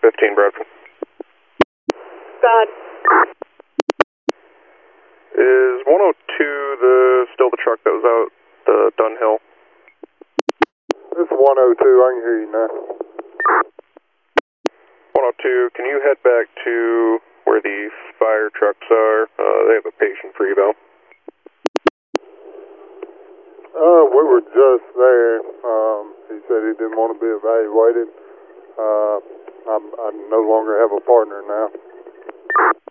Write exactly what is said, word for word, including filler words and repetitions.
fifteen, Bradford. God. Is one oh two the still the truck that was out the Dunhill? This is one oh two, I can hear you now. one oh two, can you head back to where the fire trucks are? Uh, they have a patient for eval. Uh, we were just there. Um, he said he didn't want to be evaluated. Uh, I'm, I no longer have a partner now.